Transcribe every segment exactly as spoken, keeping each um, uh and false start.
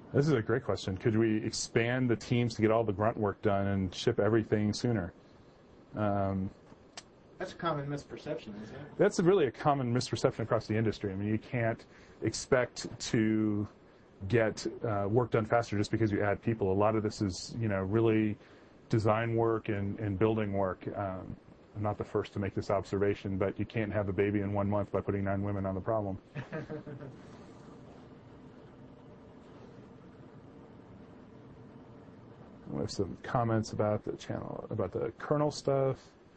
This is a great question. Could we expand the teams to get all the grunt work done and ship everything sooner? Um, That's a common misperception, isn't it? That's a really a common misperception across the industry. I mean, you can't expect to get uh, work done faster just because you add people. A lot of this is, you know, really design work and, and building work. Um, I'm not the first to make this observation, but you can't have a baby in one month by putting nine women on the problem. We have some comments about the channel, about the kernel stuff.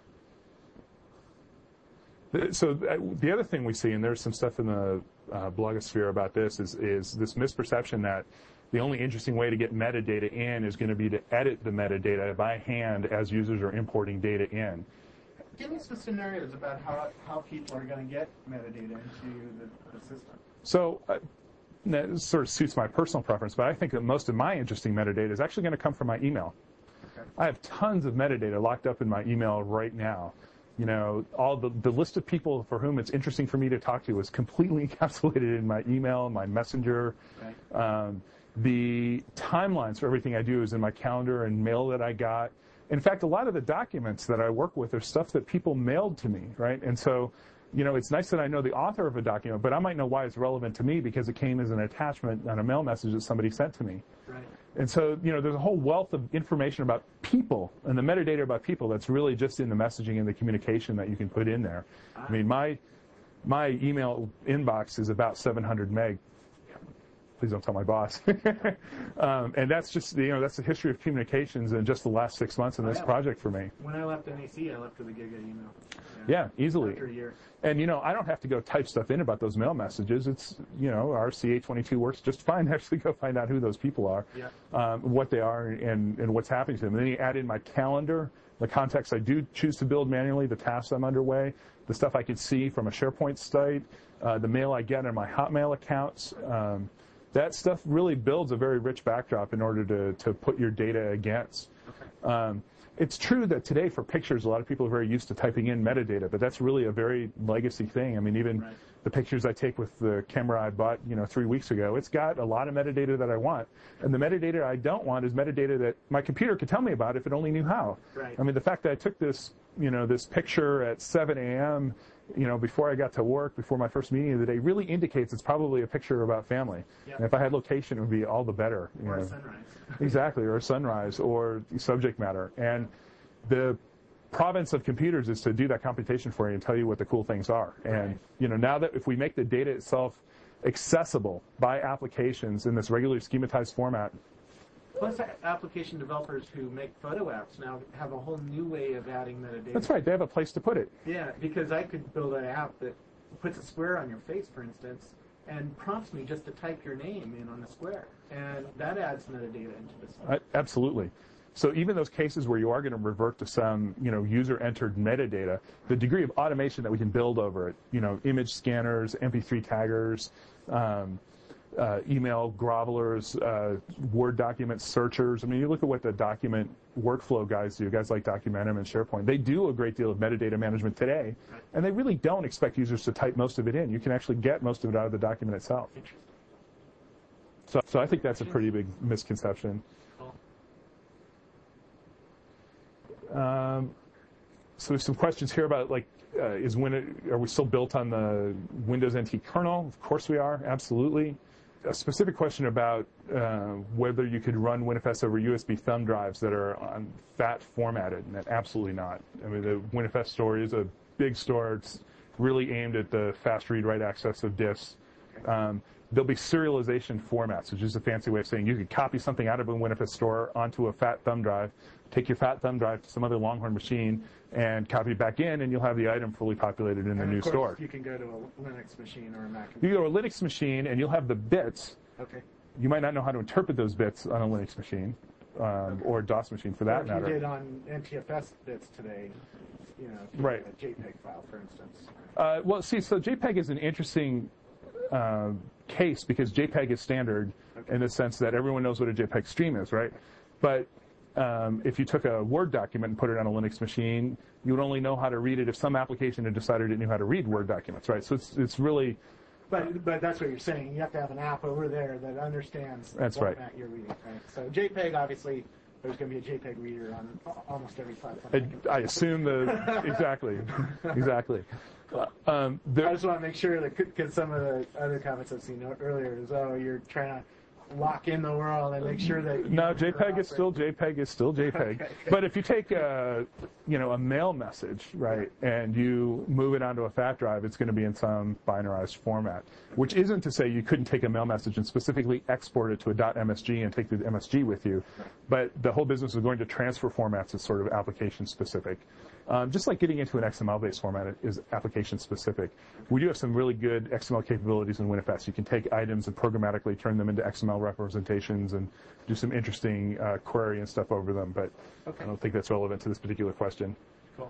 So the other thing we see, and there's some stuff in the uh, blogosphere about this, is, is this misperception that the only interesting way to get metadata in is going to be to edit the metadata by hand as users are importing data in. Give me some scenarios about how, how people are going to get metadata into the, the system. So uh, that sort of suits my personal preference, but I think that most of my interesting metadata is actually going to come from my email. Okay. I have tons of metadata locked up in my email right now. You know, all the, the list of people for whom it's interesting for me to talk to is completely encapsulated in my email, my messenger. Okay. Um, the timelines for everything I do is in my calendar and mail that I got. In fact, a lot of the documents that I work with are stuff that people mailed to me, right? And so, you know, it's nice that I know the author of a document, but I might know why it's relevant to me because it came as an attachment on a mail message that somebody sent to me. Right. And so, you know, there's a whole wealth of information about people and the metadata about people that's really just in the messaging and the communication that you can put in there. I mean, my my email inbox is about seven hundred meg. Please don't tell my boss. um, and that's just, you know, that's the history of communications in just the last six months in this oh, yeah. project for me. When I left N A C, I left with a gig of email. Yeah, yeah, easily. After a year. And, you know, I don't have to go type stuff in about those mail messages. It's, you know, our C A twenty-two works just fine. Actually go find out who those people are, yeah. um, what they are, and, and what's happening to them. And then you add in my calendar, the contacts I do choose to build manually, the tasks I'm underway, the stuff I can see from a SharePoint site, uh, the mail I get in my Hotmail accounts. Um, that stuff really builds a very rich backdrop in order to, to put your data against. Okay. Um, It's true that today for pictures, a lot of people are very used to typing in metadata, but that's really a very legacy thing. I mean, even right. the pictures I take with the camera I bought, you know, three weeks ago, it's got a lot of metadata that I want. And the metadata I don't want is metadata that my computer could tell me about if it only knew how. Right. I mean, the fact that I took this, you know, this picture at seven a.m., you know, before I got to work, before my first meeting of the day, really indicates it's probably a picture about family. Yep. And if I had location, it would be all the better. You or know. a sunrise. Exactly, or a sunrise, or subject matter. And the province of computers is to do that computation for you and tell you what the cool things are. And, right. you know, now that if we make the data itself accessible by applications in this regularly schematized format. Plus, application developers who make photo apps now have a whole new way of adding metadata. That's right. They have a place to put it. Yeah, because I could build an app that puts a square on your face, for instance, and prompts me just to type your name in on the square. And that adds metadata into this. Uh, absolutely. So even those cases where you are going to revert to some, you know, user-entered metadata, the degree of automation that we can build over it, you know, image scanners, M P three taggers, um, uh, email grovelers, uh, Word document searchers. I mean, you look at what the document workflow guys do, guys like Documentum and SharePoint. They do a great deal of metadata management today, and they really don't expect users to type most of it in. You can actually get most of it out of the document itself. So, so I think that's a pretty big misconception. Um, so there's some questions here about, like, uh, is Win- are we still built on the Windows N T kernel? Of course we are, absolutely. A specific question about uh, whether you could run WinFS over U S B thumb drives that are on FAT formatted, and absolutely not. I mean, the WinFS store is a big store. It's really aimed at the fast read-write access of disks. Um, there'll be serialization formats, which is a fancy way of saying you could copy something out of a WinFS store onto a FAT thumb drive, take your FAT thumb drive to some other Longhorn machine, and copy it back in, and you'll have the item fully populated in and the new of course, store. You can go to a Linux machine or a Mac. You go to a Linux machine, and you'll have the bits. Okay. You might not know how to interpret those bits on a Linux machine, um, okay. or a DOS machine for that or if matter. You did on N T F S bits today, you know, right. a JPEG file, for instance. Uh, well, see, so JPEG is an interesting uh, case because JPEG is standard okay. in the sense that everyone knows what a JPEG stream is, right? But um, if you took a Word document and put it on a Linux machine, you would only know how to read it if some application had decided it knew how to read Word documents, right? So it's it's really But but that's what you're saying. You have to have an app over there that understands That's the right. format you're reading. Right? So JPEG, obviously, there's going to be a JPEG reader on almost every platform. I, I assume the exactly, exactly. Uh, um, there, I just want to make sure that because some of the other comments I've seen earlier is, oh, you're trying to lock in the world and make sure that you no, JPEG is still JPEG is still JPEG. Okay. But if you take a, you know, a mail message, right, and you move it onto a fat drive, it's going to be in some binarized format. Which isn't to say you couldn't take a mail message and specifically export it to a .msg and take the M S G with you. But the whole business of going to transfer formats is sort of application specific. Um, just like getting into an X M L-based format is application specific. We do have some really good X M L capabilities in WinFS. You can take items and programmatically turn them into X M L representations and do some interesting uh, query and stuff over them, but Okay. I don't think that's relevant to this particular question. Cool.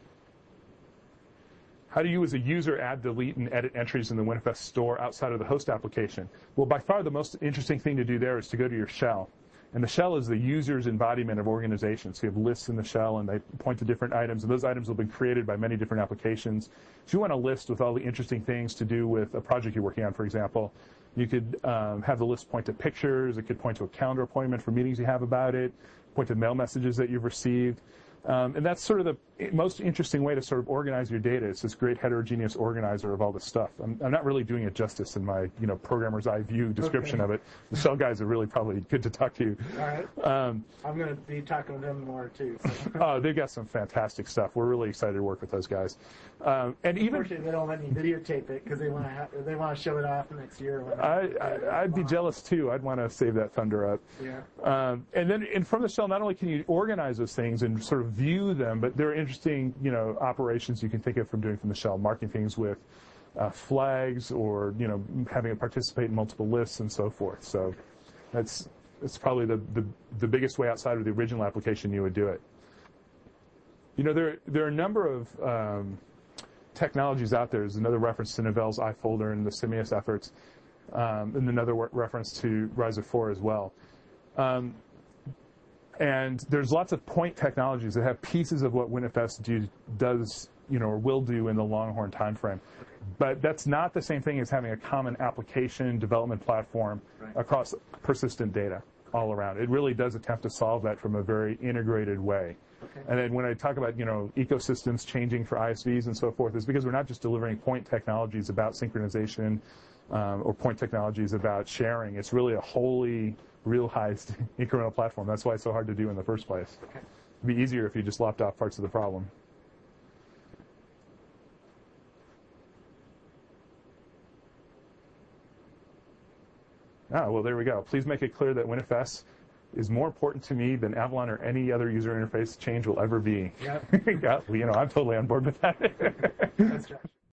How do you as a user add, delete, and edit entries in the WinFS store outside of the host application? Well, by far the most interesting thing to do there is to go to your shell. And the shell is the user's embodiment of organization. So you have lists in the shell, and they point to different items, and those items will be created by many different applications. If you want a list with all the interesting things to do with a project you're working on, for example, you could um, have the list point to pictures. It could point to a calendar appointment for meetings you have about it, point to mail messages that you've received. Um, and that's sort of the most interesting way to sort of organize your data. It's this great heterogeneous organizer of all this stuff. I'm, I'm not really doing it justice in my, you know, programmer's eye view description Okay. of it. The shell guys are really probably good to talk to. All right. Um, I'm going to be talking to them more, too. So. oh, they've got some fantastic stuff. We're really excited to work with those guys. Um, and even Unfortunately, they don't let me videotape it because they want to ha- they want to show it off next year. When I, I, I'd be jealous, too. I'd want to save that thunder up. Yeah. Um, and then and from the shell, not only can you organize those things and sort of view them, but there are interesting, you know, operations you can think of from doing from the shell, marking things with uh, flags or, you know, having it participate in multiple lists and so forth. So that's that's probably the, the, the biggest way outside of the original application you would do it. You know, there, there are a number of um, technologies out there. There's another reference to Novell's iFolder and the Simius efforts, um, and another reference to Riser four as well. Um, And there's lots of point technologies that have pieces of what WinFS do, does, you know, or will do in the Longhorn timeframe. But that's not the same thing as having a common application development platform Right. across persistent data all around. It really does attempt to solve that from a very integrated way. Okay. And then when I talk about, you know, ecosystems changing for I S Vs and so forth, it's because we're not just delivering point technologies about synchronization um, or point technologies about sharing. It's really a wholly realized incremental platform. That's why it's so hard to do in the first place. Okay. It'd be easier if you just lopped off parts of the problem. Ah, well, there we go. Please make it clear that WinFS is more important to me than Avalon or any other user interface change will ever be. Yep. Yeah, well, you know, I'm totally on board with that. That's Josh.